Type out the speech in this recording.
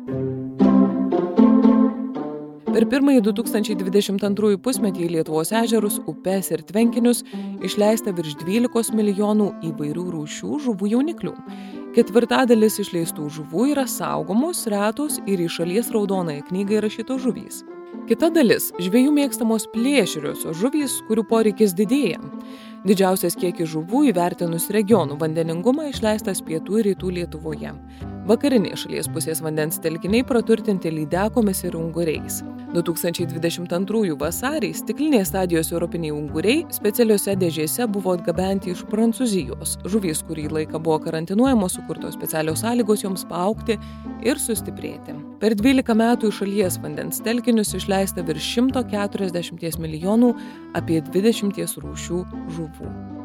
Per pirmąjį 2022 pusmetį į Lietuvos ežerus, upes ir tvenkinius išleista virš 12 milijonų įvairių rūšių žuvų jauniklių. Ketvirtadalis išleistų žuvų yra saugomos, retos ir į šalies raudonąją knygą įrašytos žuvys. Kita dalis – žvejų mėgstamos plėšriosios žuvys, kurių poreikis didėja. Didžiausias kiekis žuvų įvertinus regionų vandeningumą išleistas pietų ir rytų Lietuvoje. Vakarinė šalies pusės vandens telkiniai praturtinti lydekomis ir unguriais. 2022 vasarį stiklinės stadijos europiniai unguriai specialiose dėžėse buvo atgabenti iš Prancūzijos. Žuvys kurį laiką buvo karantinuojamos, sukurtos specialios sąlygos joms paaugti ir sustiprėti. Per 12 metų į šalies vandens telkinius išleista virš 140 milijonų apie 20 rūšių žuvų.